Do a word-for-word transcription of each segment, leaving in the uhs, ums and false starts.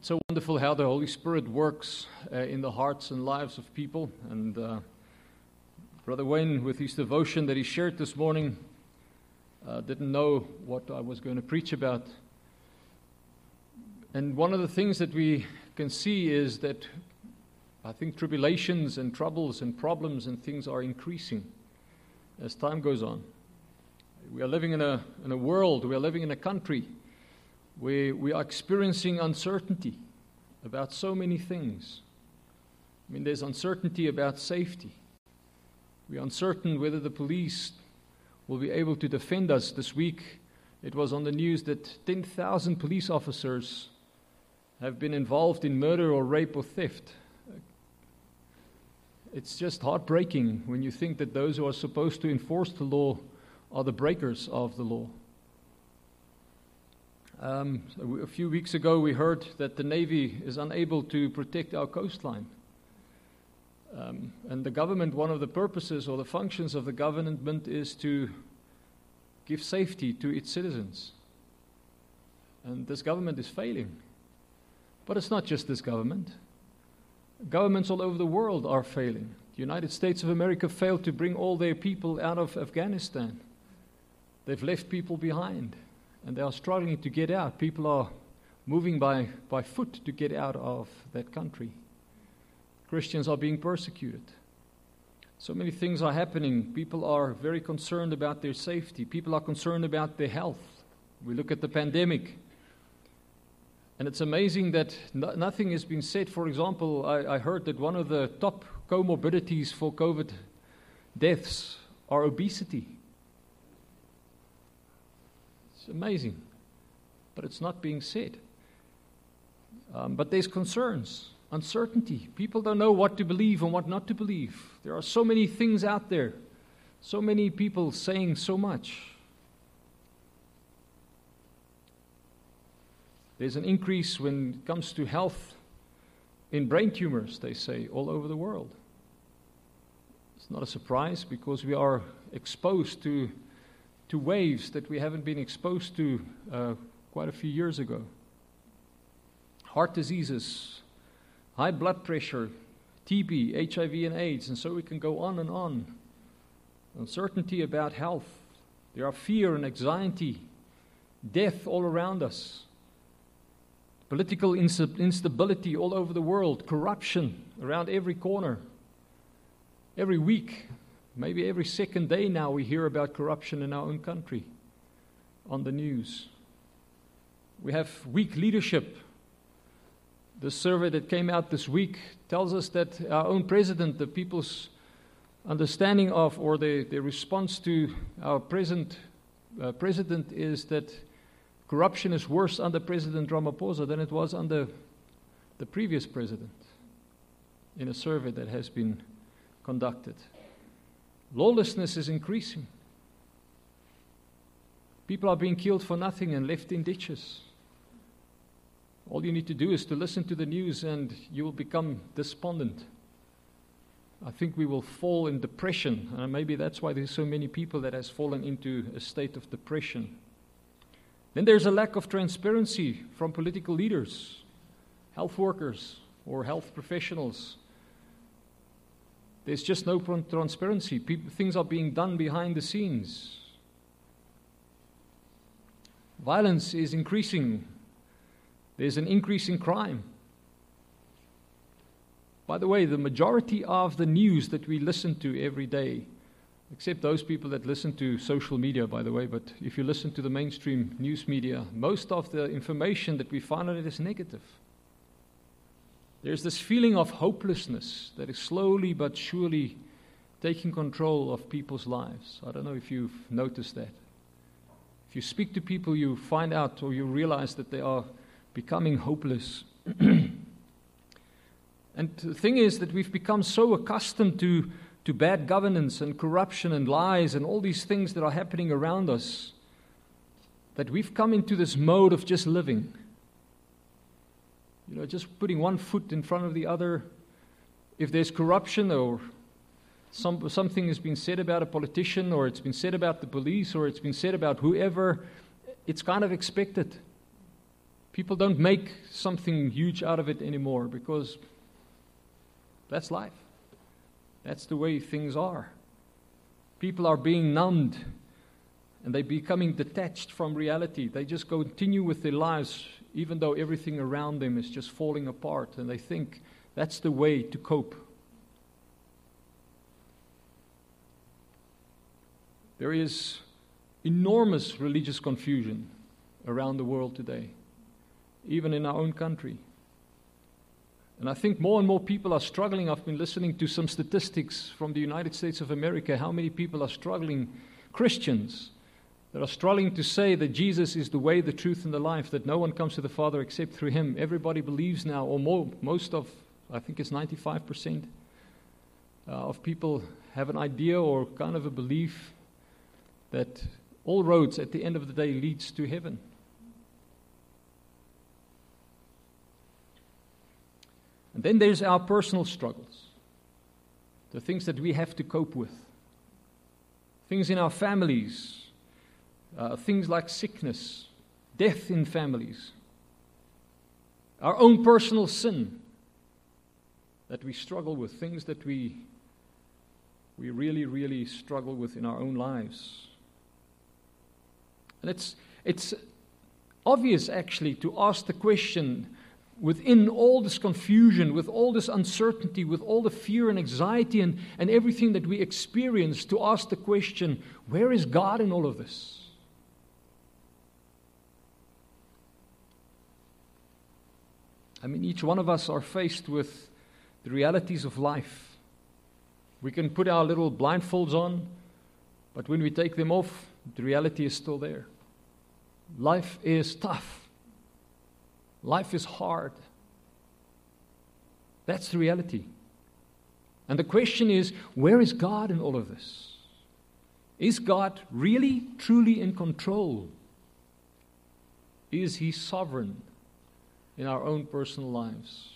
It's so wonderful how the Holy Spirit works uh, in the hearts and lives of people. And uh, Brother Wayne, with his devotion that he shared this morning, uh, didn't know what I was going to preach about. And one of the things that we can see is that I think tribulations and troubles and problems and things are increasing as time goes on. We are living in a in a world, we are living in a country where we are experiencing uncertainty about so many things. I mean, there's uncertainty about safety. We are uncertain whether the police will be able to defend us. This week, it was on the news that ten thousand police officers have been involved in murder or rape or theft. It's just heartbreaking when you think that those who are supposed to enforce the law are the breakers of the law. Um, a few weeks ago, we heard that the Navy is unable to protect our coastline. Um, and the government, one of the purposes or the functions of the government is to give safety to its citizens. And this government is failing. But it's not just this government. Governments all over the world are failing. The United States of America failed to bring all their people out of Afghanistan. They've left people behind, and they are struggling to get out. People are moving by, by foot to get out of that country. Christians are being persecuted. So many things are happening. People are very concerned about their safety. People are concerned about their health. We look at the pandemic, and it's amazing that no, nothing has been said. For example, I, I heard that one of the top comorbidities for COVID deaths are obesity. It's amazing, but it's not being said. Um, but there's concerns, uncertainty. People don't know what to believe and what not to believe. There are so many things out there, so many people saying so much. There's an increase when it comes to health in brain tumors, they say, all over the world. It's not a surprise because we are exposed to to waves that we haven't been exposed to uh, quite a few years ago. Heart diseases, high blood pressure, T B, H I V and AIDS, and so we can go on and on. Uncertainty about health. There are fear and anxiety, death all around us. Political insta- instability all over the world, corruption around every corner. Every week, maybe every second day now, we hear about corruption in our own country on the news. We have weak leadership. The survey that came out this week tells us that our own president, the people's understanding of or their, their response to our present uh, president is that corruption is worse under President Ramaphosa than it was under the previous president in a survey that has been conducted. Lawlessness is increasing. People are being killed for nothing and left in ditches. All you need to do is to listen to the news and you will become despondent. I think we will fall in depression. And maybe that's why there's so many people that has fallen into a state of depression. Then there's a lack of transparency from political leaders, health workers, or health professionals. There's just no transparency. People, things are being done behind the scenes. Violence is increasing. There's an increase in crime. By the way, the majority of the news that we listen to every day, except those people that listen to social media, by the way, but if you listen to the mainstream news media, most of the information that we find on it is negative. There's this feeling of hopelessness that is slowly but surely taking control of people's lives. I don't know if you've noticed that. If you speak to people, you find out or you realize that they are becoming hopeless. And the thing is that we've become so accustomed to, to bad governance and corruption and lies and all these things that are happening around us that we've come into this mode of just living. You know, just putting one foot in front of the other. If there's corruption or some, something has been said about a politician or it's been said about the police or it's been said about whoever, it's kind of expected. People don't make something huge out of it anymore because that's life. That's the way things are. People are being numbed and they're becoming detached from reality. They just continue with their lives even though everything around them is just falling apart, and they think that's the way to cope. There is enormous religious confusion around the world today, even in our own country. And I think more and more people are struggling. I've been listening to some statistics from the United States of America, how many people are struggling, Christians, that are struggling to say that Jesus is the way, the truth, and the life, that no one comes to the Father except through Him. Everybody believes now, or more, most of, I think it's ninety-five percent uh, of people have an idea or kind of a belief that all roads at the end of the day leads to heaven. And then there's our personal struggles, the things that we have to cope with, things in our families, uh, things like sickness, death in families, our own personal sin that we struggle with, things that we we really, really struggle with in our own lives. And it's it's obvious actually to ask the question, within all this confusion, with all this uncertainty, with all the fear and anxiety and, and everything that we experience, to ask the question, where is God in all of this? I mean, each one of us are faced with the realities of life. We can put our little blindfolds on, but when we take them off, the reality is still there. Life is tough. Life is hard. That's the reality. And the question is, where is God in all of this? Is God really, truly in control? Is He sovereign in our own personal lives?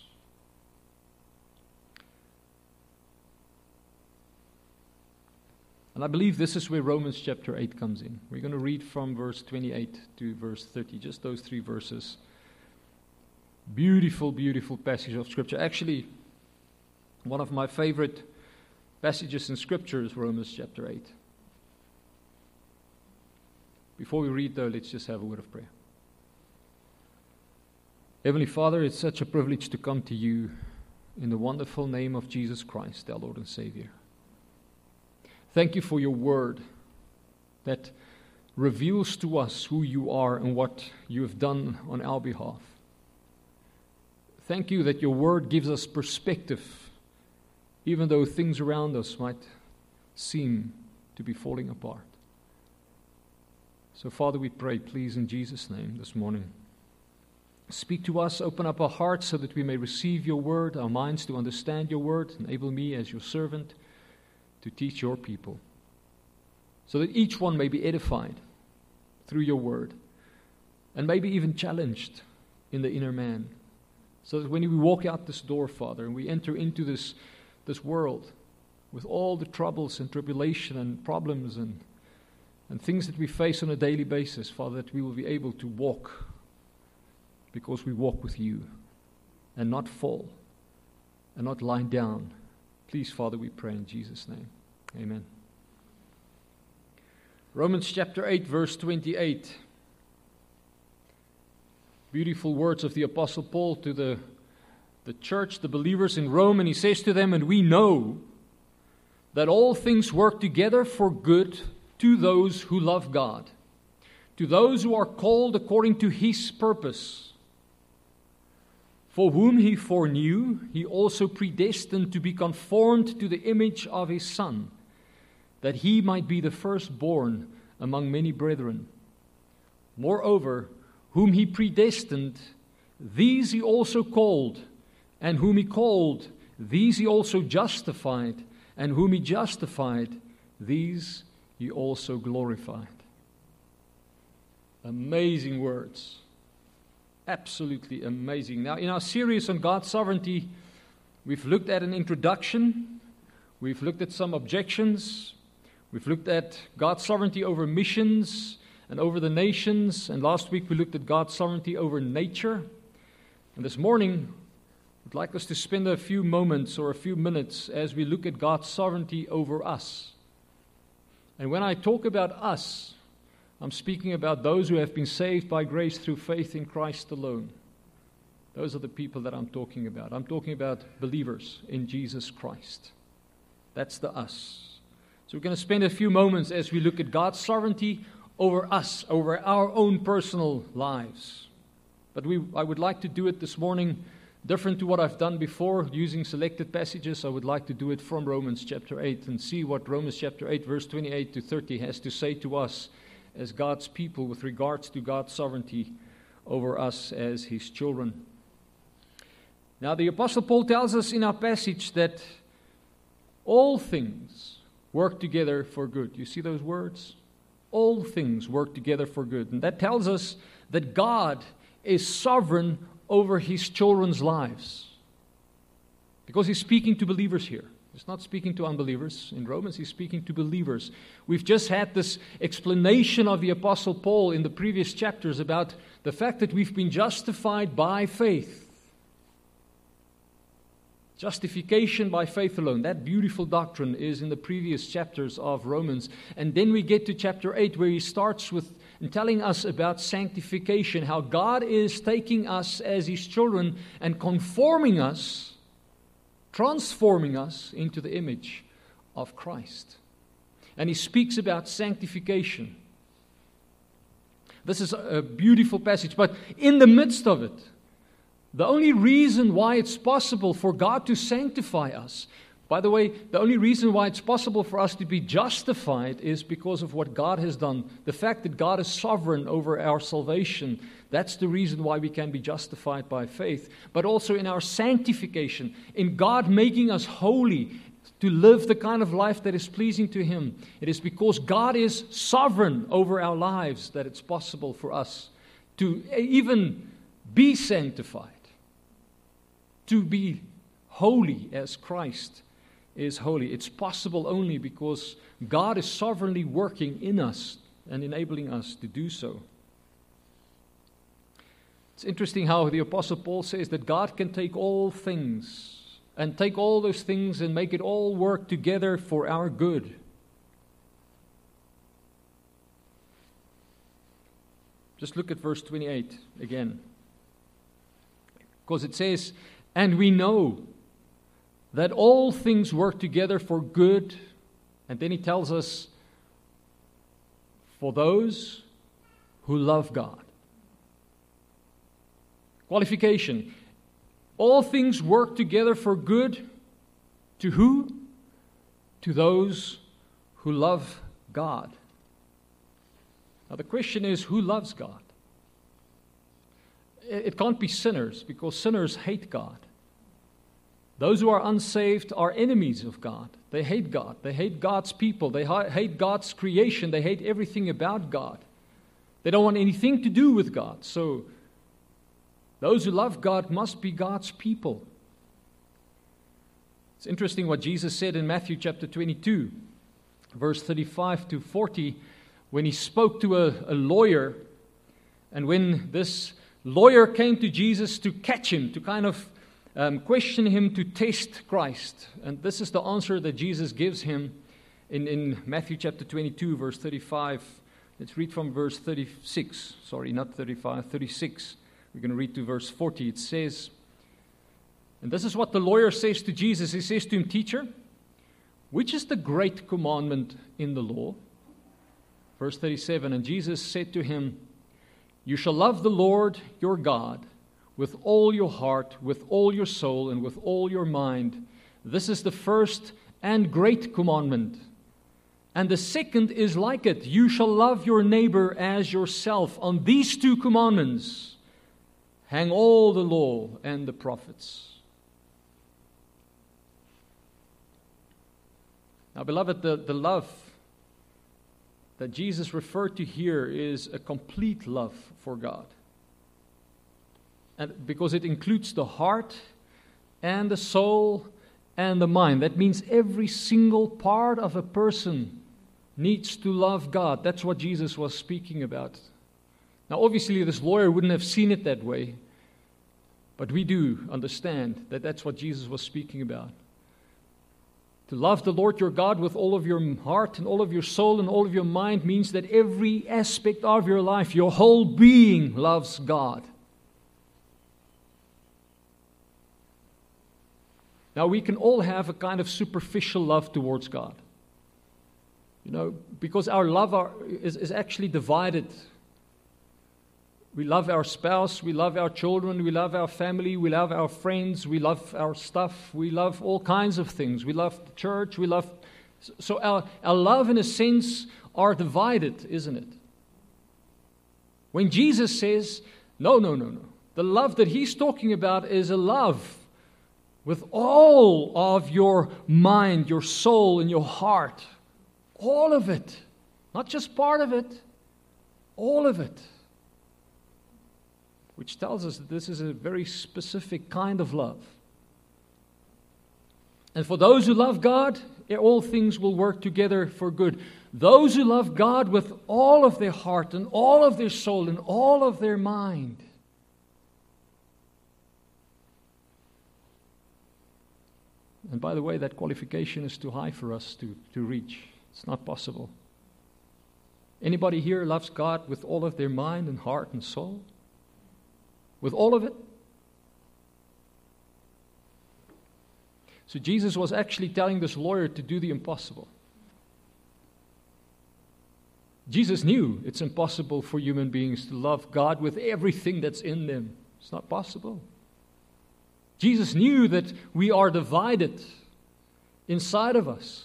And I believe this is where Romans chapter eight comes in. We're going to read from verse twenty-eight to verse thirty, just those three verses. Beautiful, beautiful passage of Scripture. Actually, one of my favorite passages in Scripture is Romans chapter eight. Before we read, though, let's just have a word of prayer. Heavenly Father, it's such a privilege to come to you in the wonderful name of Jesus Christ, our Lord and Savior. Thank you for your word that reveals to us who you are and what you have done on our behalf. Thank you that your word gives us perspective, even though things around us might seem to be falling apart. So, Father, we pray, please, in Jesus' name this morning, speak to us, open up our hearts so that we may receive your word, our minds to understand your word. Enable me as your servant to teach your people, so that each one may be edified through your word, and maybe even challenged in the inner man, so that when we walk out this door, Father, and we enter into this, this world with all the troubles and tribulation and problems and, and things that we face on a daily basis, Father, that we will be able to walk because we walk with you and not fall and not lie down. Please, Father, we pray in Jesus' name. Amen. Romans chapter eight, verse twenty-eight. Beautiful words of the Apostle Paul to the, the church, the believers in Rome, and he says to them, "And we know that all things work together for good to those who love God, to those who are called according to His purpose. For whom He foreknew, He also predestined to be conformed to the image of His Son, that He might be the firstborn among many brethren. Moreover, whom He predestined, these He also called, and whom He called, these He also justified, and whom He justified, these He also glorified." Amazing words. Absolutely amazing. Now, in our series on God's sovereignty, we've looked at an introduction, we've looked at some objections, we've looked at God's sovereignty over missions, and over the nations. And last week we looked at God's sovereignty over nature. And this morning, I'd like us to spend a few moments or a few minutes as we look at God's sovereignty over us. And when I talk about us, I'm speaking about those who have been saved by grace through faith in Christ alone. Those are the people that I'm talking about. I'm talking about believers in Jesus Christ. That's the us. So we're going to spend a few moments as we look at God's sovereignty over us, over our own personal lives. But we, I would like to do it this morning different to what I've done before, using selected passages. I would like to do it from Romans chapter eight and see what Romans chapter eight, verse twenty-eight to thirty has to say to us as God's people with regards to God's sovereignty over us as His children. Now, the Apostle Paul tells us in our passage that all things work together for good. You see those words? All things work together for good. And that tells us that God is sovereign over His children's lives. Because He's speaking to believers here. He's not speaking to unbelievers. In Romans, He's speaking to believers. We've just had this explanation of the Apostle Paul in the previous chapters about the fact that we've been justified by faith. Justification by faith alone. That beautiful doctrine is in the previous chapters of Romans. And then we get to chapter eight where he starts with telling us about sanctification, how God is taking us as His children and conforming us, transforming us into the image of Christ. And he speaks about sanctification. This is a beautiful passage, but in the midst of it, the only reason why it's possible for God to sanctify us, by the way, the only reason why it's possible for us to be justified is because of what God has done. The fact that God is sovereign over our salvation, that's the reason why we can be justified by faith. But also in our sanctification, in God making us holy, to live the kind of life that is pleasing to Him. It is because God is sovereign over our lives that it's possible for us to even be sanctified. To be holy as Christ is holy. It's possible only because God is sovereignly working in us and enabling us to do so. It's interesting how the Apostle Paul says that God can take all things and take all those things and make it all work together for our good. Just look at verse twenty-eight again. Because it says, and we know that all things work together for good. And then he tells us, for those who love God. Qualification. All things work together for good. To who? To those who love God. Now the question is, who loves God? It can't be sinners, because sinners hate God. Those who are unsaved are enemies of God. They hate God. They hate God's people. They hate God's creation. They hate everything about God. They don't want anything to do with God. So, those who love God must be God's people. It's interesting what Jesus said in Matthew chapter twenty-two, verse thirty-five to forty, when He spoke to a, a lawyer, and when this lawyer came to Jesus to catch Him, to kind of um, question Him, to test Christ. And this is the answer that Jesus gives him in, in Matthew chapter twenty-two, verse thirty-five. Let's read from verse thirty-six. Sorry, not thirty-five, thirty-six. We're going to read to verse forty. It says, and this is what the lawyer says to Jesus. He says to him, Teacher, which is the great commandment in the law? Verse thirty-seven, and Jesus said to him, you shall love the Lord your God with all your heart, with all your soul, and with all your mind. This is the first and great commandment. And the second is like it. You shall love your neighbor as yourself. On these two commandments hang all the law and the prophets. Now, beloved, the, the love that Jesus referred to here is a complete love for God. And because it includes the heart and the soul and the mind. That means every single part of a person needs to love God. That's what Jesus was speaking about. Now, obviously, this lawyer wouldn't have seen it that way, but we do understand that that's what Jesus was speaking about. To love the Lord your God with all of your heart and all of your soul and all of your mind means that every aspect of your life, your whole being, loves God. Now, we can all have a kind of superficial love towards God. You know, because our love are, is, is actually divided. We love our spouse, we love our children, we love our family, we love our friends, we love our stuff, we love all kinds of things. We love the church, we love... So our, our love, in a sense, are divided, isn't it? When Jesus says, no, no, no, no. The love that he's talking about is a love with all of your mind, your soul, and your heart. All of it. Not just part of it. All of it. Which tells us that this is a very specific kind of love. And for those who love God, all things will work together for good. Those who love God with all of their heart and all of their soul and all of their mind. And by the way, that qualification is too high for us to, to reach. It's not possible. Anybody here loves God with all of their mind and heart and soul? With all of it? So Jesus was actually telling this lawyer to do the impossible. Jesus knew it's impossible for human beings to love God with everything that's in them. It's not possible. Jesus knew that we are divided inside of us.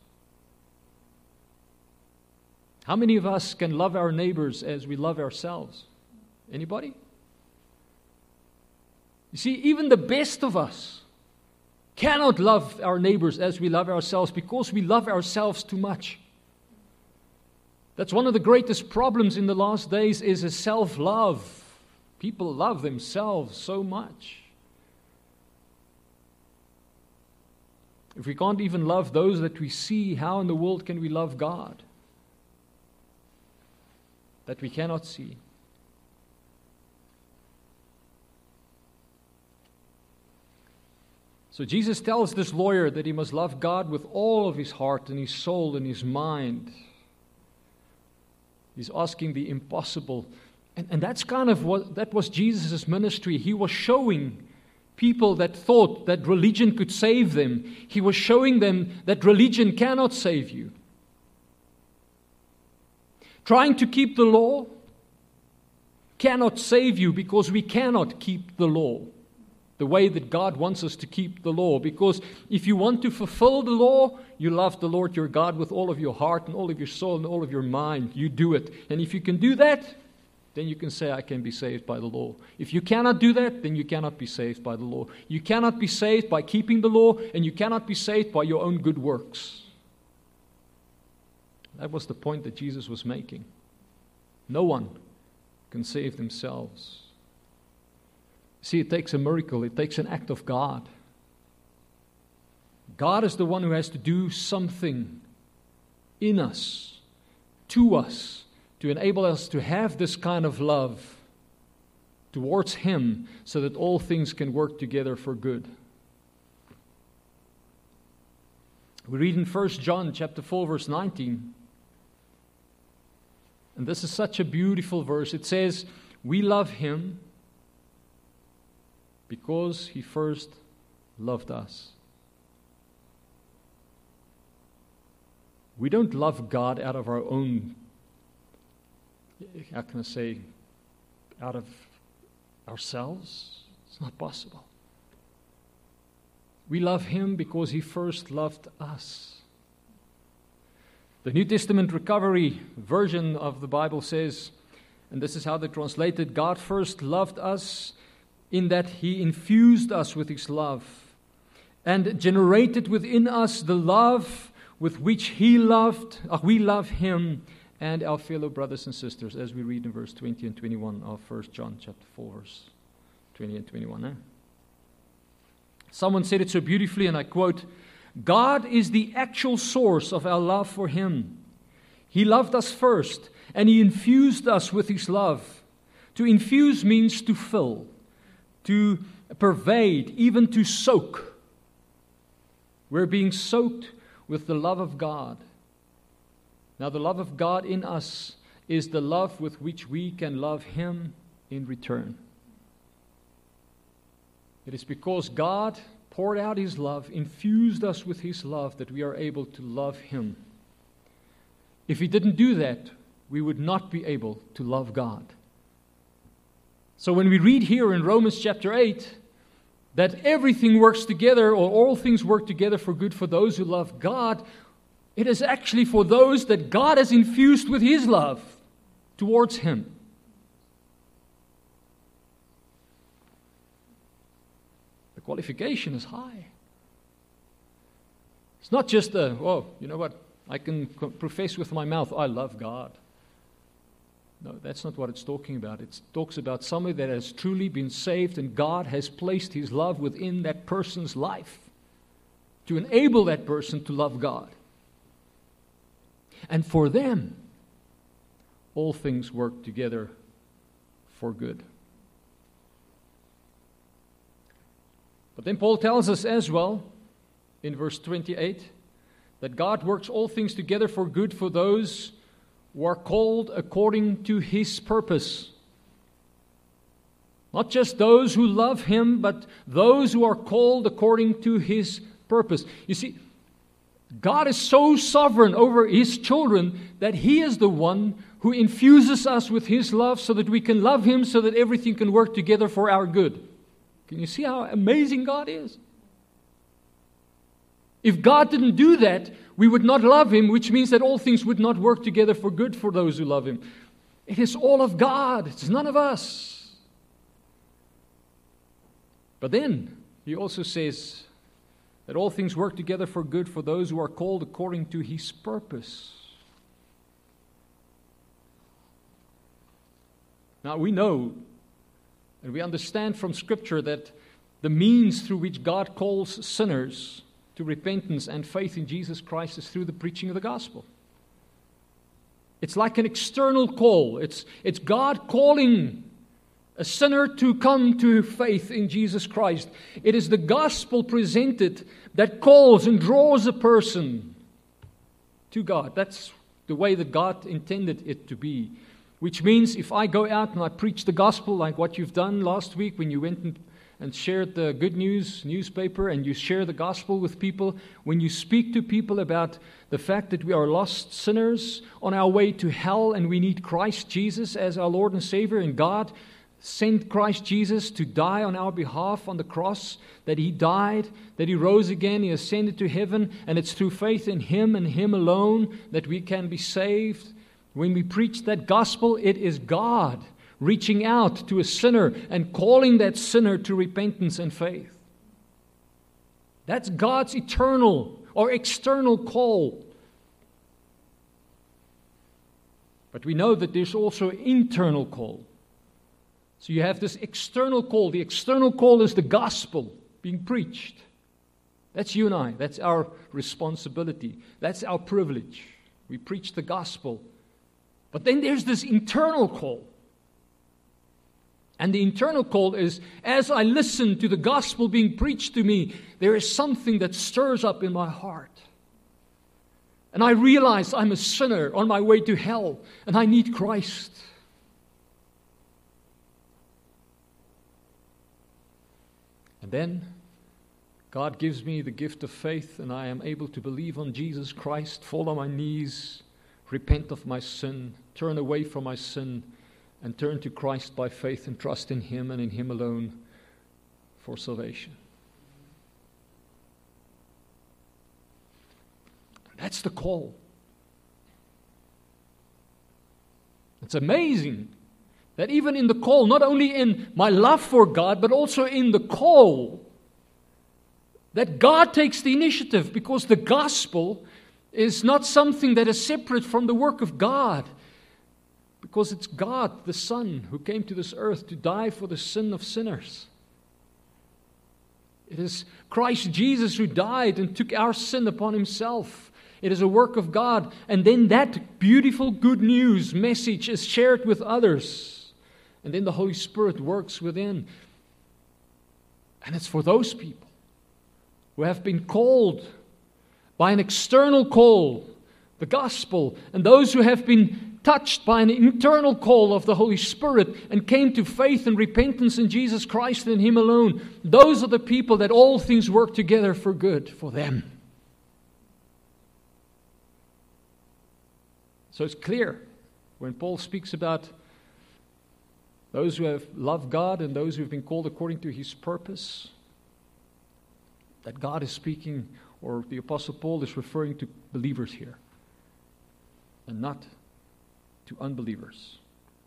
How many of us can love our neighbors as we love ourselves? Anybody? You see, even the best of us cannot love our neighbors as we love ourselves because we love ourselves too much. That's one of the greatest problems in the last days is a self-love. People love themselves so much. If we can't even love those that we see, how in the world can we love God that we cannot see? So Jesus tells this lawyer that he must love God with all of his heart and his soul and his mind. He's asking the impossible. And, and that's kind of what, that was Jesus' ministry. He was showing people that thought that religion could save them. He was showing them that religion cannot save you. Trying to keep the law cannot save you because we cannot keep the law the way that God wants us to keep the law. Because if you want to fulfill the law, you love the Lord your God with all of your heart and all of your soul and all of your mind. You do it. And if you can do that, then you can say, I can be saved by the law. If you cannot do that, then you cannot be saved by the law. You cannot be saved by keeping the law, and you cannot be saved by your own good works. That was the point that Jesus was making. No one can save themselves. See, it takes a miracle. It takes an act of God. God is the one who has to do something in us, to us, to enable us to have this kind of love towards Him so that all things can work together for good. We read in First John chapter four, verse nineteen. And this is such a beautiful verse. It says, we love Him because He first loved us. We don't love God out of our own, how can I say, out of ourselves. It's not possible. We love Him because He first loved us. The New Testament Recovery version of the Bible says, and this is how they translate it, God first loved us in that He infused us with His love and generated within us the love with which He loved, uh, we love Him and our fellow brothers and sisters, as we read in verse twenty and twenty-one of First John chapter four, verse twenty and twenty-one. Eh? Someone said it so beautifully, and I quote, God is the actual source of our love for Him. He loved us first, and He infused us with His love. To infuse means to fill, to pervade, even to soak. We're being soaked with the love of God. Now, the love of God in us is the love with which we can love Him in return. It is because God poured out His love, infused us with His love, that we are able to love Him. If He didn't do that, we would not be able to love God. So when we read here in Romans chapter eight, that everything works together, or all things work together for good for those who love God, it is actually for those that God has infused with His love towards Him. The qualification is high. It's not just a, oh, you know what, I can profess with my mouth, I love God. No, that's not what it's talking about. It talks about somebody that has truly been saved, and God has placed His love within that person's life to enable that person to love God. And for them, all things work together for good. But then Paul tells us as well, in verse twenty-eight, that God works all things together for good for those who are called according to His purpose. Not just those who love Him, but those who are called according to His purpose. You see, God is so sovereign over His children that He is the one who infuses us with His love so that we can love Him, so that everything can work together for our good. Can you see how amazing God is? If God didn't do that, we would not love Him, which means that all things would not work together for good for those who love Him. It is all of God. It's none of us. But then, He also says that all things work together for good for those who are called according to His purpose. Now, we know and we understand from Scripture that the means through which God calls sinners to repentance and faith in Jesus Christ is through the preaching of the gospel. It's like an external call. It's, it's God calling a sinner to come to faith in Jesus Christ. It is the gospel presented that calls and draws a person to God. That's the way that God intended it to be. Which means if I go out and I preach the gospel like what you've done last week when you went and and shared the good news newspaper, and you share the gospel with people, when you speak to people about the fact that we are lost sinners on our way to hell and we need Christ Jesus as our Lord and Savior, and God sent Christ Jesus to die on our behalf on the cross, that He died, that He rose again, He ascended to heaven, and it's through faith in Him and Him alone that we can be saved. When we preach that gospel, it is God reaching out to a sinner and calling that sinner to repentance and faith. That's God's eternal or external call. But we know that there's also an internal call. So you have this external call. The external call is the gospel being preached. That's you and I. That's our responsibility. That's our privilege. We preach the gospel. But then there's this internal call. And the internal call is, as I listen to the gospel being preached to me, there is something that stirs up in my heart. And I realize I'm a sinner on my way to hell, and I need Christ. And then God gives me the gift of faith, and I am able to believe on Jesus Christ, fall on my knees, repent of my sin, turn away from my sin, and turn to Christ by faith and trust in Him and in Him alone for salvation. That's the call. It's amazing that even in the call, not only in my love for God, but also in the call, that God takes the initiative, because the gospel is not something that is separate from the work of God. Because it's God, the Son, who came to this earth to die for the sin of sinners. It is Christ Jesus who died and took our sin upon Himself. It is a work of God. And then that beautiful good news message is shared with others. And then the Holy Spirit works within. And it's for those people who have been called by an external call, the gospel, and those who have been touched by an internal call of the Holy Spirit and came to faith and repentance in Jesus Christ and Him alone. Those are the people that all things work together for good for them. So it's clear when Paul speaks about those who have loved God and those who have been called according to His purpose, that God is speaking, or the Apostle Paul is referring to believers here, and not to unbelievers.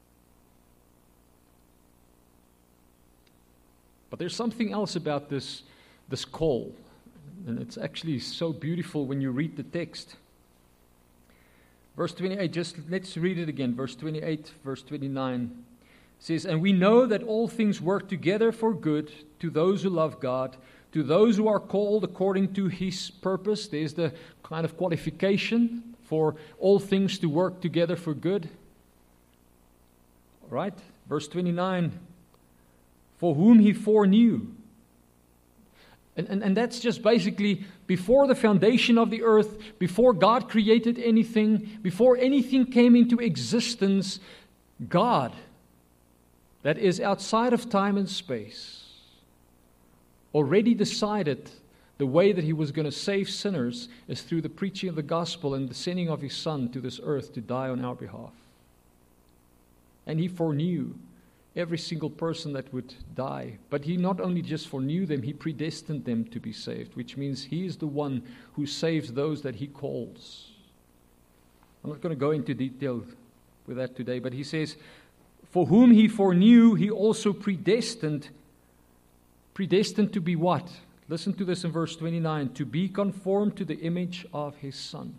But there's something else about this, this call, and it's actually so beautiful when you read the text. Verse twenty-eight, just let's read it again. Verse twenty-eight, verse twenty-nine says, "And we know that all things work together for good to those who love God, to those who are called according to His purpose." There's the kind of qualification for all things to work together for good. All right, verse twenty-nine, "For whom He foreknew." And, and, and that's just basically before the foundation of the earth, before God created anything, before anything came into existence, God, that is outside of time and space, already decided the way that He was going to save sinners is through the preaching of the gospel and the sending of His Son to this earth to die on our behalf. And He foreknew every single person that would die. But He not only just foreknew them, He predestined them to be saved, which means He is the one who saves those that He calls. I'm not going to go into detail with that today, but He says, "For whom He foreknew, He also predestined." Predestined to be what? Listen to this in verse twenty-nine. "To be conformed to the image of His Son."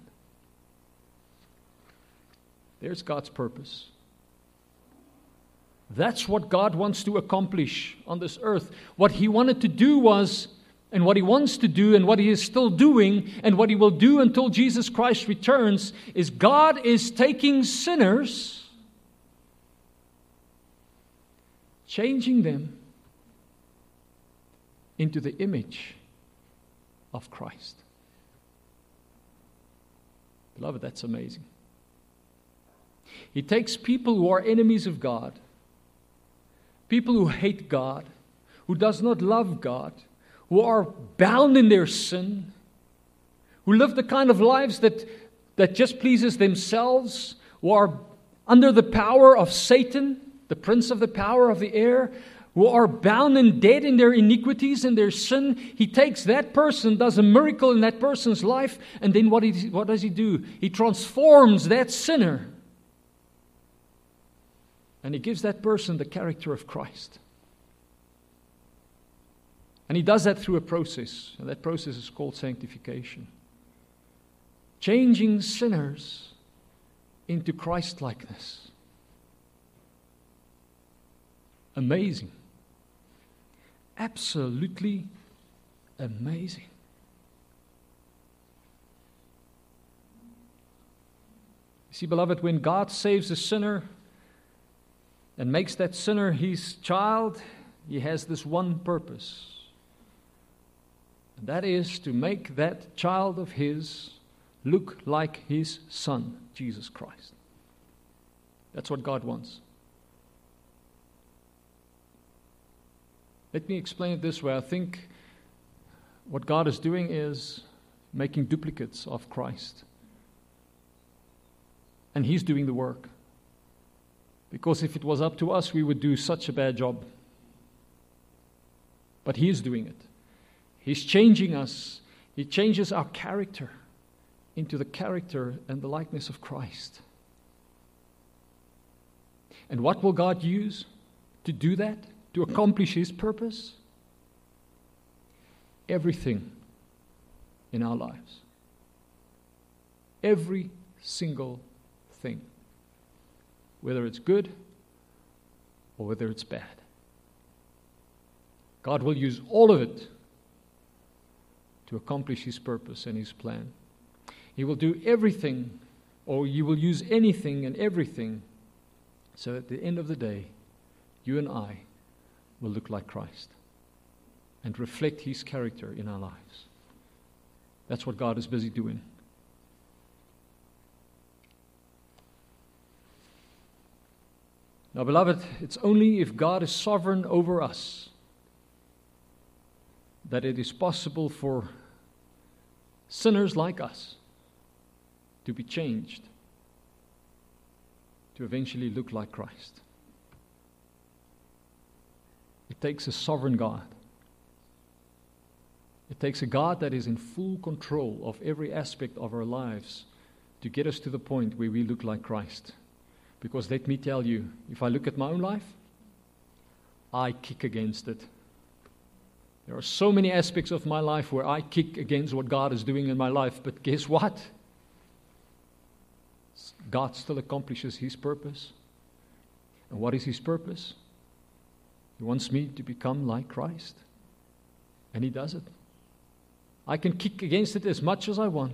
There's God's purpose. That's what God wants to accomplish on this earth. What He wanted to do was, and what He wants to do, and what He is still doing, and what He will do until Jesus Christ returns, is God is taking sinners, changing them into the image of Christ. Beloved, that's amazing. He takes people who are enemies of God, people who hate God, who does not love God, who are bound in their sin, who live the kind of lives that, that just pleases themselves, who are under the power of Satan, the prince of the power of the air, who are bound and dead in their iniquities and their sin. He takes that person, does a miracle in that person's life, and then what, he, what does He do? He transforms that sinner. And He gives that person the character of Christ. And He does that through a process. And that process is called sanctification. Changing sinners into Christ-likeness. Amazing. Absolutely amazing. You see, beloved, when God saves a sinner and makes that sinner His child, He has this one purpose. And that is to make that child of His look like His Son, Jesus Christ. That's what God wants. Let me explain it this way. I think what God is doing is making duplicates of Christ. And He's doing the work. Because if it was up to us, we would do such a bad job. But He is doing it. He's changing us. He changes our character into the character and the likeness of Christ. And what will God use to do that? To accomplish His purpose? Everything in our lives. Every single thing. Whether it's good or whether it's bad. God will use all of it to accomplish His purpose and His plan. He will do everything, or you will use anything and everything, so at the end of the day, you and I will look like Christ and reflect His character in our lives. That's what God is busy doing. Now, beloved, it's only if God is sovereign over us that it is possible for sinners like us to be changed, to eventually look like Christ. It takes a sovereign God. It takes a God that is in full control of every aspect of our lives to get us to the point where we look like Christ. Because let me tell you, if I look at my own life, I kick against it. There are so many aspects of my life where I kick against what God is doing in my life. But guess what? God still accomplishes His purpose. And what is His purpose? He wants me to become like Christ. And He does it. I can kick against it as much as I want.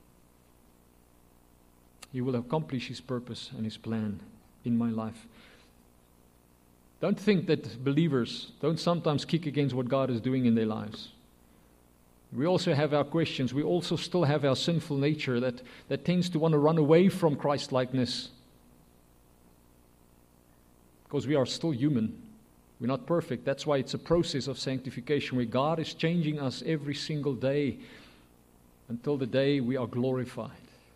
He will accomplish His purpose and His plan in my life. Don't think that believers don't sometimes kick against what God is doing in their lives. We also have our questions. We also still have our sinful nature that, that tends to want to run away from Christ-likeness. Because we are still human. We're not perfect. That's why it's a process of sanctification where God is changing us every single day until the day we are glorified.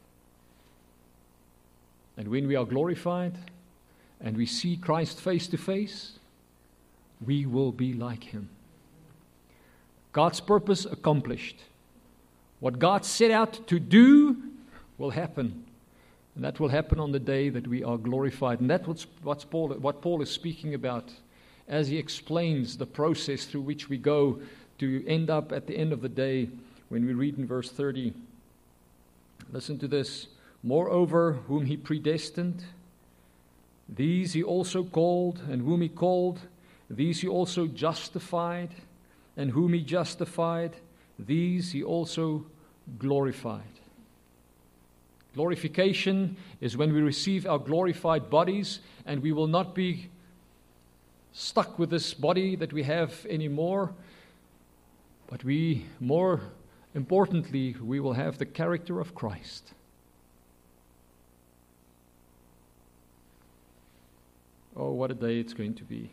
And when we are glorified and we see Christ face to face, we will be like Him. God's purpose accomplished. What God set out to do will happen. And that will happen on the day that we are glorified. And that's what's, what's Paul, what Paul is speaking about as he explains the process through which we go to end up at the end of the day when we read in verse thirty. Listen to this. Moreover, whom He predestined, these He also called, and whom He called, these He also justified, and whom He justified, these He also glorified. Glorification is when we receive our glorified bodies, and we will not be stuck with this body that we have anymore, but we, more importantly, we will have the character of Christ. Oh, what a day it's going to be.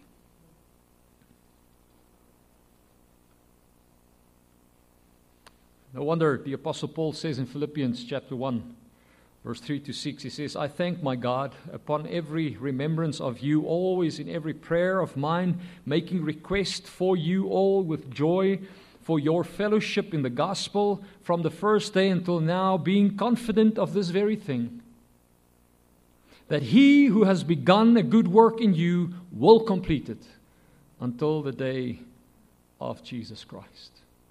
No wonder the Apostle Paul says in Philippians chapter one, verse three to six, he says, I thank my God upon every remembrance of you, always in every prayer of mine, making request for you all with joy, for your fellowship in the gospel from the first day until now, being confident of this very thing, that He who has begun a good work in you will complete it until the day of Jesus Christ.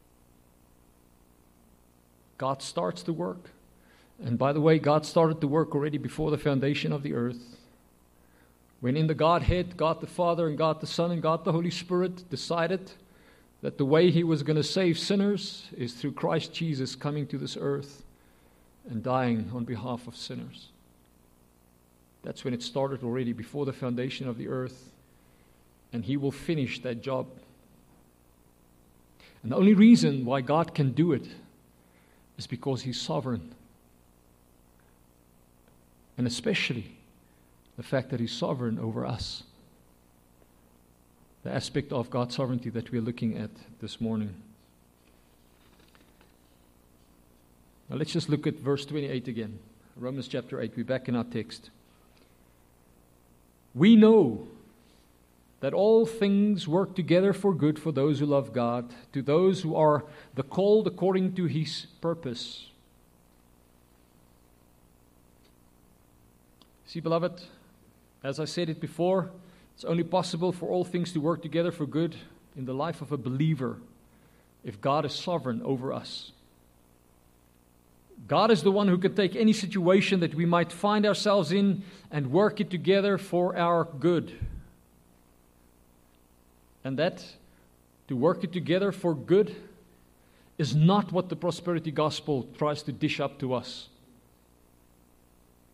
God starts the work. And by the way, God started the work already before the foundation of the earth. When in the Godhead, God the Father and God the Son and God the Holy Spirit decided that the way He was going to save sinners is through Christ Jesus coming to this earth and dying on behalf of sinners. That's when it started already before the foundation of the earth. And He will finish that job. And the only reason why God can do it is because He's sovereign. And especially the fact that He's sovereign over us. The aspect of God's sovereignty that we're looking at this morning. Now let's just look at verse twenty-eight again. Romans chapter eight. We're back in our text. We know that all things work together for good for those who love God, to those who are the called according to His purpose. See, beloved, as I said it before, it's only possible for all things to work together for good in the life of a believer if God is sovereign over us. God is the one who can take any situation that we might find ourselves in and work it together for our good. And that, to work it together for good, is not what the prosperity gospel tries to dish up to us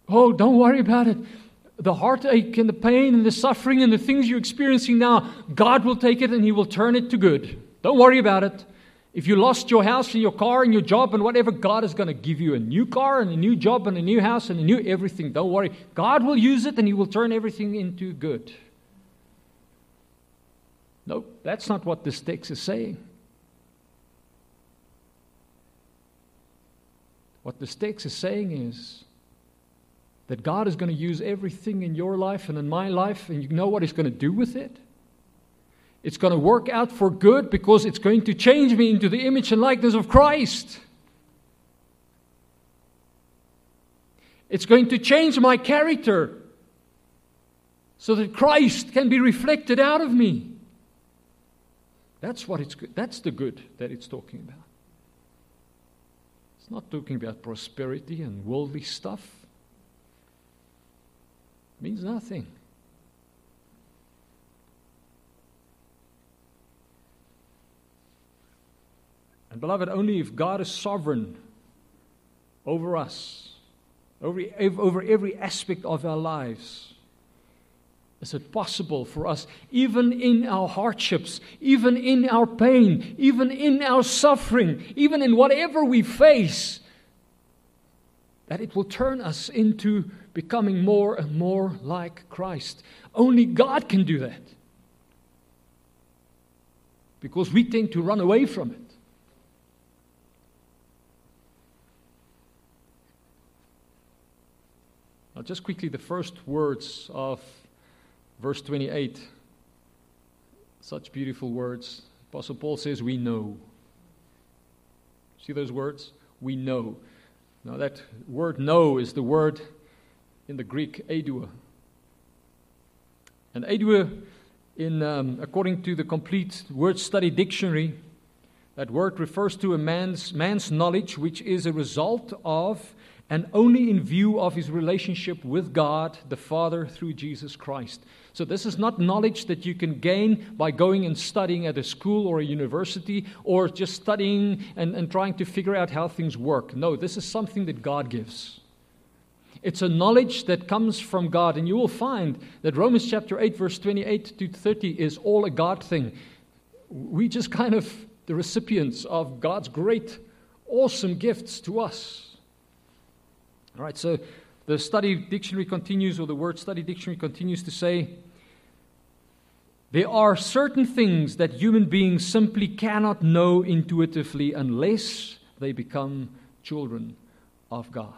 Oh, don't worry about it. The heartache and the pain and the suffering and the things you're experiencing now, God will take it and He will turn it to good. Don't worry about it. If you lost your house and your car and your job and whatever, God is going to give you a new car and a new job and a new house and a new everything. Don't worry. God will use it and He will turn everything into good. No, that's not what this text is saying. What this text is saying is that God is going to use everything in your life and in my life, and you know what He's going to do with it? It's going to work out for good because it's going to change me into the image and likeness of Christ. It's going to change my character so that Christ can be reflected out of me. That's what it's good. That's the good that it's talking about. It's not talking about prosperity and worldly stuff. It means nothing. And beloved, only if God is sovereign over us, over, over every aspect of our lives, is it possible for us, even in our hardships, even in our pain, even in our suffering, even in whatever we face, that it will turn us into becoming more and more like Christ. Only God can do that. Because we tend to run away from it. Now, just quickly, the first words of verse twenty-eight. Such beautiful words. Apostle Paul says, we know. See those words? We know. Now, that word know is the word in the Greek, eidou. And eidou, in, um, according to the Complete Word Study Dictionary, that word refers to a man's, man's knowledge which is a result of and only in view of his relationship with God, the Father, through Jesus Christ. So this is not knowledge that you can gain by going and studying at a school or a university or just studying and, and trying to figure out how things work. No, this is something that God gives. It's a knowledge that comes from God. And you will find that Romans chapter eight, verse twenty-eight to thirty is all a God thing. We just kind of the recipients of God's great, awesome gifts to us. All right, so the study dictionary continues, or the word study dictionary continues to say, there are certain things that human beings simply cannot know intuitively unless they become children of God.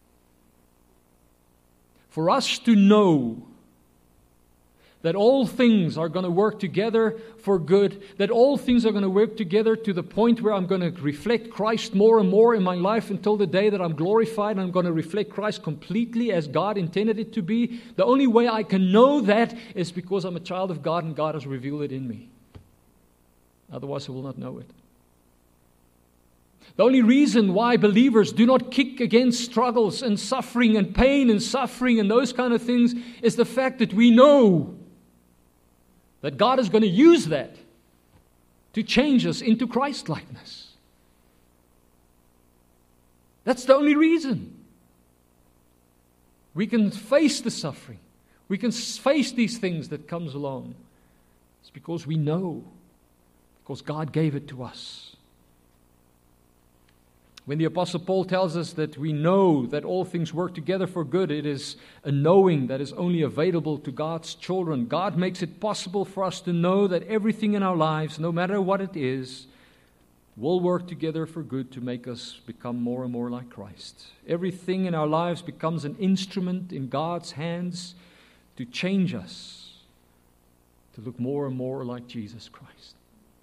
For us to know that all things are going to work together for good, that all things are going to work together to the point where I'm going to reflect Christ more and more in my life until the day that I'm glorified and I'm going to reflect Christ completely as God intended it to be. The only way I can know that is because I'm a child of God and God has revealed it in me. Otherwise, I will not know it. The only reason why believers do not kick against struggles and suffering and pain and suffering and those kind of things is the fact that we know that God is going to use that to change us into Christ-likeness. That's the only reason. We can face the suffering. We can face these things that comes along. It's because we know. Because God gave it to us. When the Apostle Paul tells us that we know that all things work together for good, it is a knowing that is only available to God's children. God makes it possible for us to know that everything in our lives, no matter what it is, will work together for good to make us become more and more like Christ. Everything in our lives becomes an instrument in God's hands to change us, to look more and more like Jesus Christ.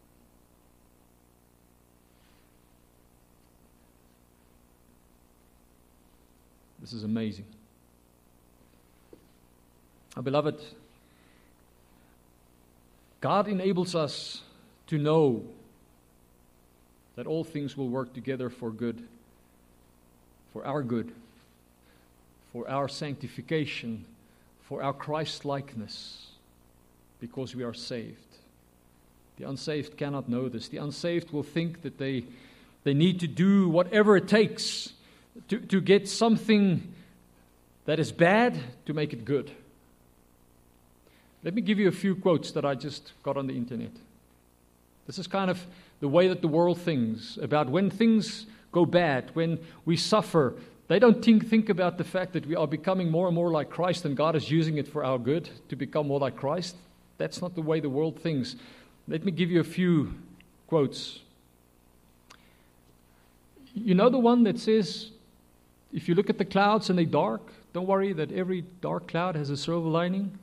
This is amazing. Our beloved, God enables us to know that all things will work together for good, for our good, for our sanctification, for our Christ-likeness, because we are saved. The unsaved cannot know this. The unsaved will think that they, they need to do whatever it takes To, to get something that is bad to make it good. Let me give you a few quotes that I just got on the internet. This is kind of the way that the world thinks about when things go bad, when we suffer. They don't think, think about the fact that we are becoming more and more like Christ and God is using it for our good to become more like Christ. That's not the way the world thinks. Let me give you a few quotes. You know the one that says, if you look at the clouds and they're dark, don't worry that every dark cloud has a silver lining.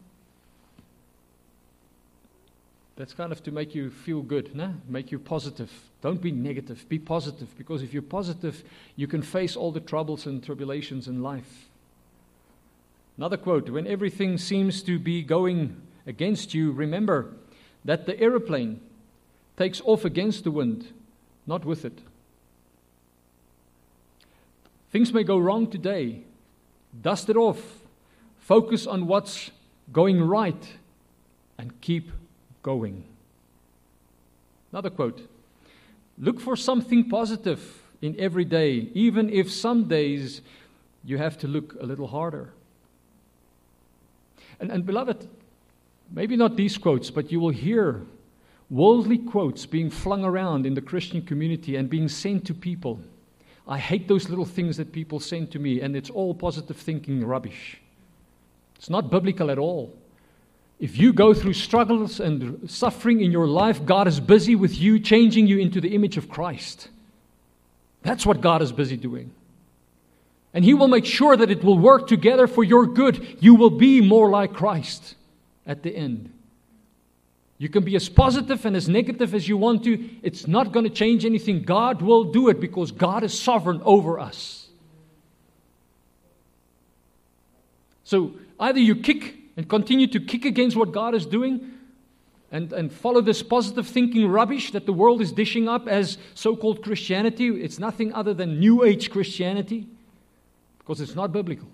That's kind of to make you feel good, no? Make you positive. Don't be negative, be positive, because if you're positive, you can face all the troubles and tribulations in life. Another quote, when everything seems to be going against you, remember that the aeroplane takes off against the wind, not with it. Things may go wrong today. Dust it off. Focus on what's going right and keep going. Another quote. Look for something positive in every day, even if some days you have to look a little harder. And, and beloved, maybe not these quotes, but you will hear worldly quotes being flung around in the Christian community and being sent to people. I hate those little things that people send to me, and it's all positive thinking rubbish. It's not biblical at all. If you go through struggles and suffering in your life, God is busy with you, changing you into the image of Christ. That's what God is busy doing. And He will make sure that it will work together for your good. You will be more like Christ at the end. You can be as positive and as negative as you want to. It's not going to change anything. God will do it because God is sovereign over us. So either you kick and continue to kick against what God is doing and, and follow this positive thinking rubbish that the world is dishing up as so-called Christianity. It's nothing other than New Age Christianity because it's not biblical.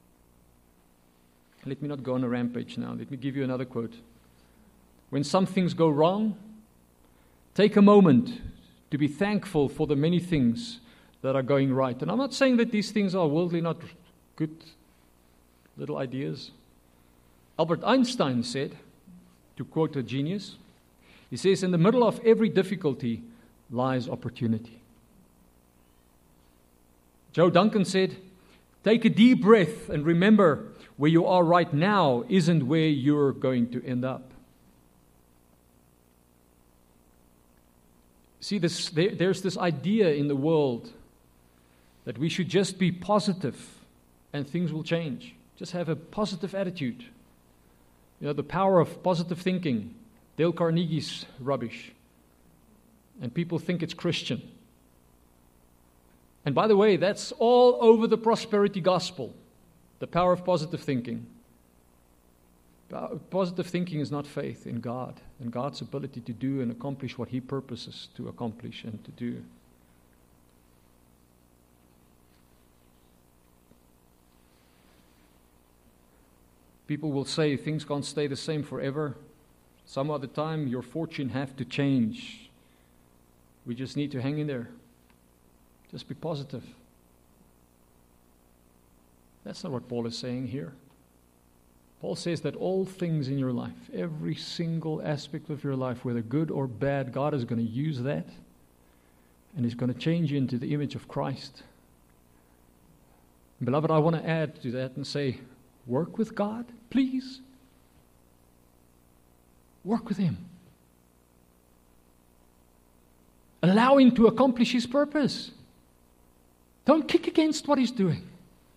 Let me not go on a rampage now. Let me give you another quote. When some things go wrong, take a moment to be thankful for the many things that are going right. And I'm not saying that these things are worldly, not good little ideas. Albert Einstein said, to quote a genius, he says, in the middle of every difficulty lies opportunity. Joe Duncan said, take a deep breath and remember where you are right now isn't where you're going to end up. See, this, there, there's this idea in the world that we should just be positive and things will change. Just have a positive attitude. You know, the power of positive thinking. Dale Carnegie's rubbish. And people think it's Christian. And by the way, that's all over the prosperity gospel. The power of positive thinking. Positive thinking is not faith in God and God's ability to do and accomplish what He purposes to accomplish and to do. People will say things can't stay the same forever. Some other time your fortune have to change. We just need to hang in there. Just be positive. That's not what Paul is saying here. Paul says that all things in your life, every single aspect of your life, whether good or bad, God is going to use that and He's going to change you into the image of Christ. Beloved, I want to add to that and say, work with God, please. Work with Him. Allow Him to accomplish His purpose. Don't kick against what He's doing.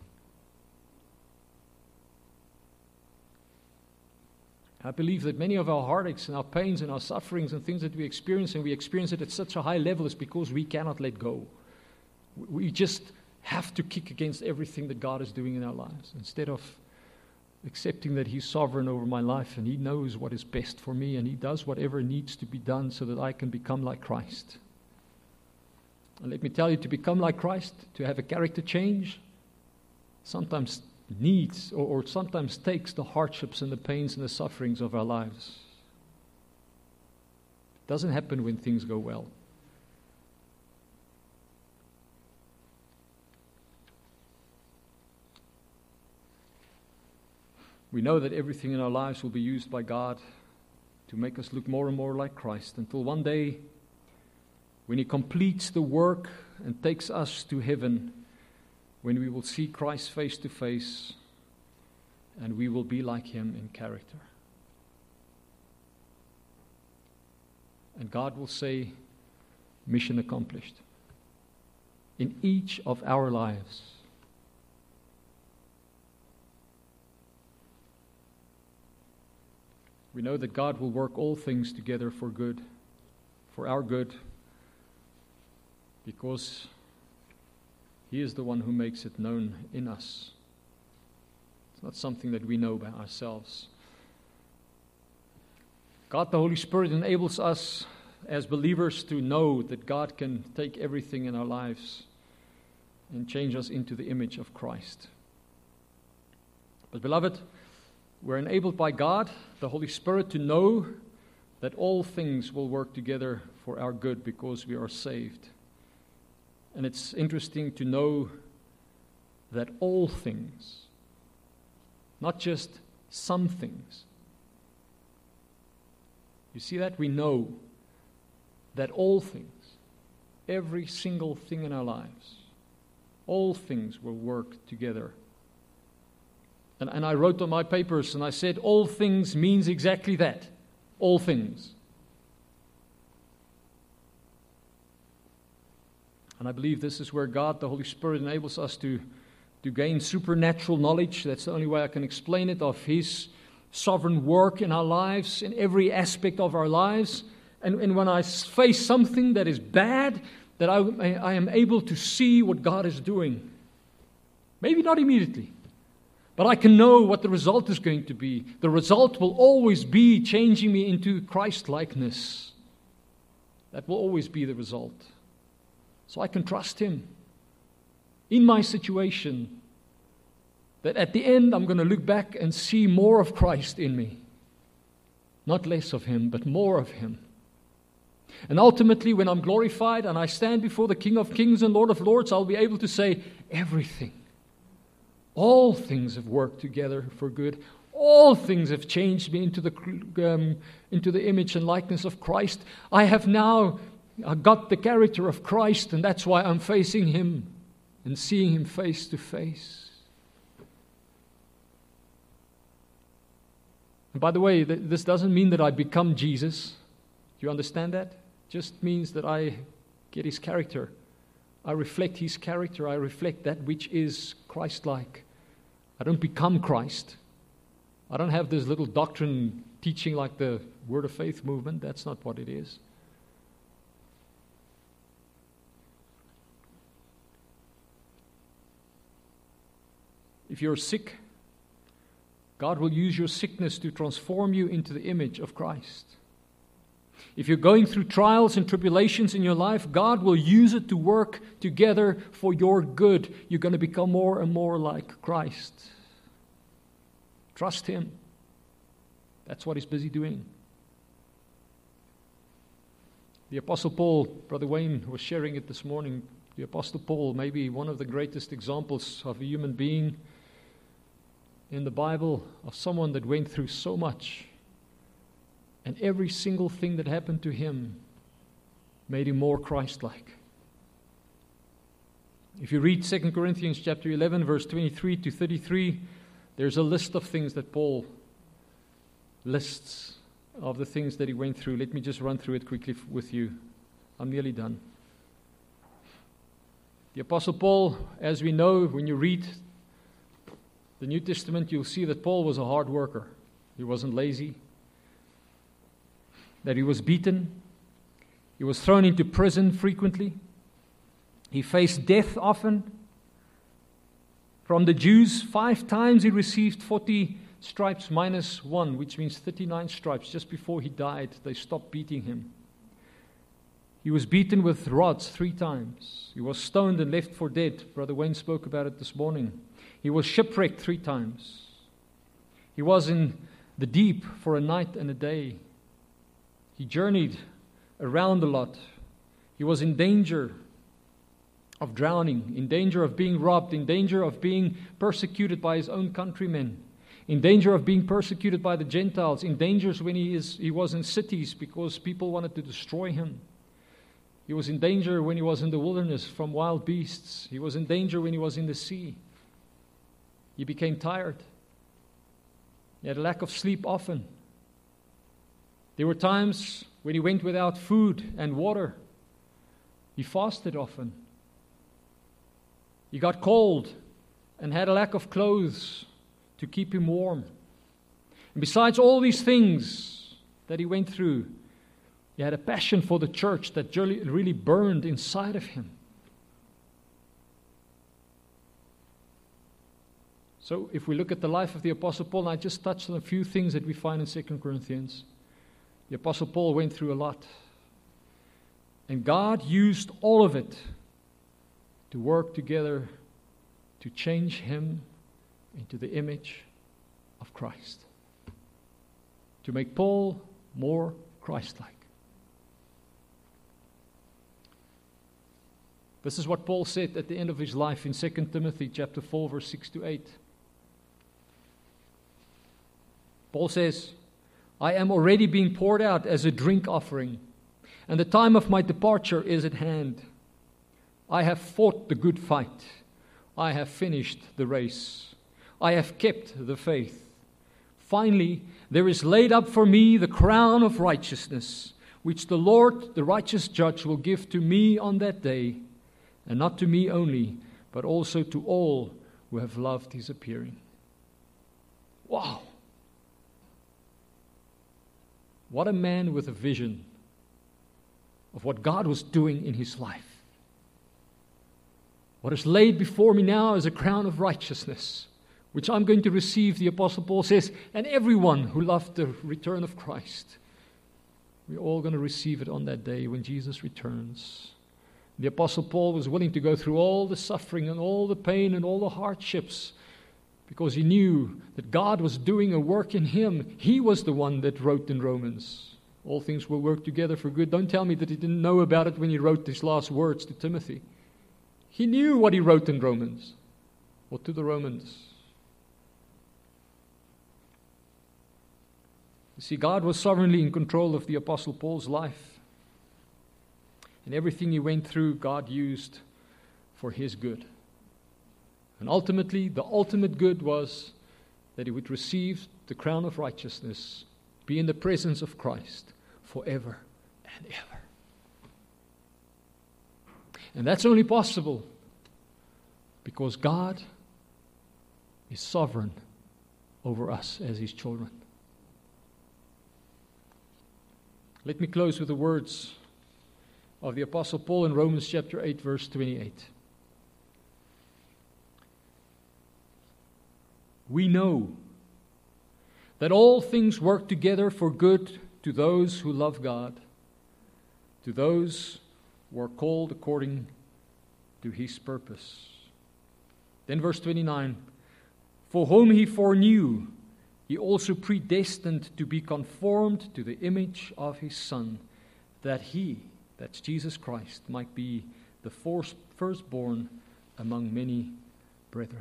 I believe that many of our heartaches and our pains and our sufferings and things that we experience, and we experience it at such a high level, is because we cannot let go. We just have to kick against everything that God is doing in our lives instead of accepting that He's sovereign over my life and He knows what is best for me and He does whatever needs to be done so that I can become like Christ. And let me tell you, to become like Christ, to have a character change, sometimes needs or, or sometimes takes the hardships and the pains and the sufferings of our lives. It doesn't happen when things go well. We know that everything in our lives will be used by God to make us look more and more like Christ, until one day, when He completes the work and takes us to heaven, when we will see Christ face to face, and we will be like Him in character. And God will say, mission accomplished. In each of our lives. We know that God will work all things together for good, for our good, because He is the one who makes it known in us. It's not something that we know by ourselves. God, the Holy Spirit, enables us as believers to know that God can take everything in our lives and change us into the image of Christ. But beloved, we're enabled by God, the Holy Spirit, to know that all things will work together for our good because we are saved. And it's interesting to know that all things, not just some things. You see that? We know that all things, every single thing in our lives, all things will work together. And, and I wrote on my papers and I said, all things means exactly that. All things. And I believe this is where God, the Holy Spirit, enables us to, to gain supernatural knowledge. That's the only way I can explain it, of His sovereign work in our lives, in every aspect of our lives. And, and when I face something that is bad, that I, I am able to see what God is doing. Maybe not immediately, but I can know what the result is going to be. The result will always be changing me into Christ-likeness. That will always be the result. So I can trust Him in my situation, that at the end I'm going to look back and see more of Christ in me. Not less of Him, but more of Him. And ultimately, when I'm glorified and I stand before the King of Kings and Lord of Lords, I'll be able to say, everything, all things have worked together for good. All things have changed me into the um, into the image and likeness of Christ. I have now got the character of Christ, and that's why I'm facing Him and seeing Him face to face. And by the way, th- this doesn't mean that I become Jesus. Do you understand that? It just means that I get His character. I reflect His character. I reflect that which is Christ-like. I don't become Christ. I don't have this little doctrine teaching like the Word of Faith movement. That's not what it is. If you're sick, God will use your sickness to transform you into the image of Christ. If you're going through trials and tribulations in your life, God will use it to work together for your good. You're going to become more and more like Christ. Trust Him. That's what He's busy doing. The Apostle Paul, Brother Wayne was sharing it this morning. The Apostle Paul, maybe one of the greatest examples of a human being in the Bible, of someone that went through so much. And every single thing that happened to him made him more Christ-like. If you read Second Corinthians chapter eleven, verse twenty-three to thirty-three, there's a list of things that Paul lists of the things that he went through. Let me just run through it quickly with you. I'm nearly done. The Apostle Paul, as we know, when you read the New Testament, you'll see that Paul was a hard worker. He wasn't lazy. That he was beaten. He was thrown into prison frequently. He faced death often. From the Jews, five times he received forty stripes minus one, which means thirty-nine stripes. Just before he died, they stopped beating him. He was beaten with rods three times. He was stoned and left for dead. Brother Wayne spoke about it this morning. He was shipwrecked three times. He was in the deep for a night and a day. He journeyed around a lot. He was in danger of drowning, in danger of being robbed, in danger of being persecuted by his own countrymen, in danger of being persecuted by the Gentiles, in dangers when he, is, he was in cities because people wanted to destroy him. He was in danger when he was in the wilderness from wild beasts. He was in danger when he was in the sea. He became tired. He had a lack of sleep often. There were times when he went without food and water. He fasted often. He got cold and had a lack of clothes to keep him warm. And besides all these things that he went through, he had a passion for the church that really burned inside of him. So if we look at the life of the Apostle Paul, and I just touched on a few things that we find in Second Corinthians. The Apostle Paul went through a lot. And God used all of it to work together to change him into the image of Christ. To make Paul more Christ-like. This is what Paul said at the end of his life in Second Timothy chapter four, verse six to eight. Paul says, I am already being poured out as a drink offering, and the time of my departure is at hand. I have fought the good fight. I have finished the race. I have kept the faith. Finally, there is laid up for me the crown of righteousness, which the Lord, the righteous judge, will give to me on that day, and not to me only, but also to all who have loved his appearing. Wow! What a man with a vision of what God was doing in his life. What is laid before me now is a crown of righteousness, which I'm going to receive, the Apostle Paul says, and everyone who loved the return of Christ. We're all going to receive it on that day when Jesus returns. The Apostle Paul was willing to go through all the suffering and all the pain and all the hardships because he knew that God was doing a work in him. He was the one that wrote in Romans, all things will work together for good. Don't tell me that he didn't know about it when he wrote his last words to Timothy. He knew what he wrote in Romans, or to the Romans. You see, God was sovereignly in control of the Apostle Paul's life. And everything he went through, God used for his good. And ultimately, the ultimate good was that he would receive the crown of righteousness, be in the presence of Christ forever and ever. And that's only possible because God is sovereign over us as his children. Let me close with the words of the Apostle Paul in Romans chapter eight, verse twenty-eight. We know that all things work together for good to those who love God, to those who are called according to his purpose. Then verse twenty-nine, for whom he foreknew, he also predestined to be conformed to the image of his Son, that he, that's Jesus Christ, might be the firstborn among many brethren.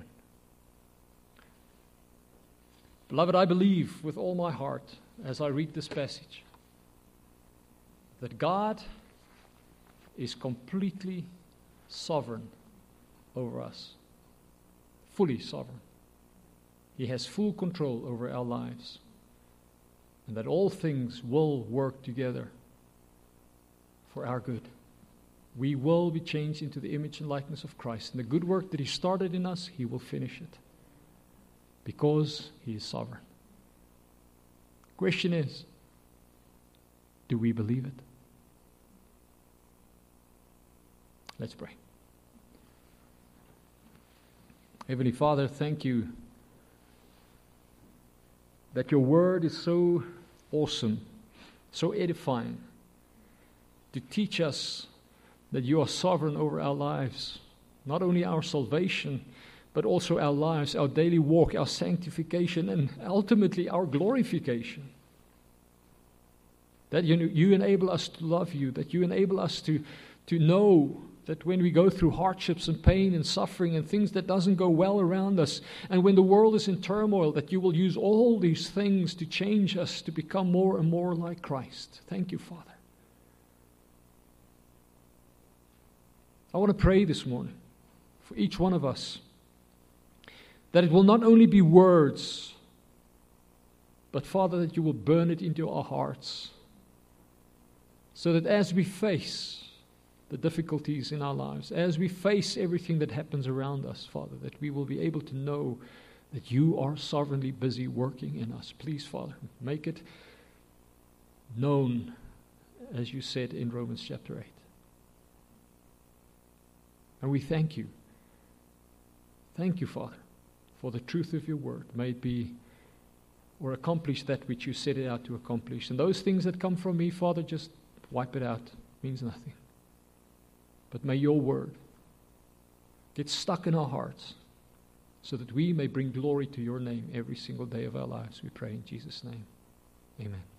Beloved, I believe with all my heart as I read this passage that God is completely sovereign over us, fully sovereign. He has full control over our lives, and that all things will work together for our good. We will be changed into the image and likeness of Christ, and the good work that he started in us, he will finish it. Because he is sovereign. Question is, do we believe it? Let's pray. Heavenly Father, thank you that your word is so awesome, so edifying, to teach us that you are sovereign over our lives, not only our salvation, but also our lives, our daily walk, our sanctification, and ultimately our glorification. That you, you enable us to love you, that you enable us to, to know that when we go through hardships and pain and suffering and things that doesn't go well around us, and when the world is in turmoil, that you will use all these things to change us to become more and more like Christ. Thank you, Father. I want to pray this morning for each one of us that it will not only be words, but Father, that you will burn it into our hearts, so that as we face the difficulties in our lives, as we face everything that happens around us, Father, that we will be able to know that you are sovereignly busy working in us. Please, Father, make it known, as you said in Romans chapter eight. And we thank you. Thank you, Father, for the truth of your word. May it be or accomplish that which you set it out to accomplish. And those things that come from me, Father, just wipe it out. It means nothing. But may your word get stuck in our hearts so that we may bring glory to your name every single day of our lives. We pray in Jesus' name. Amen.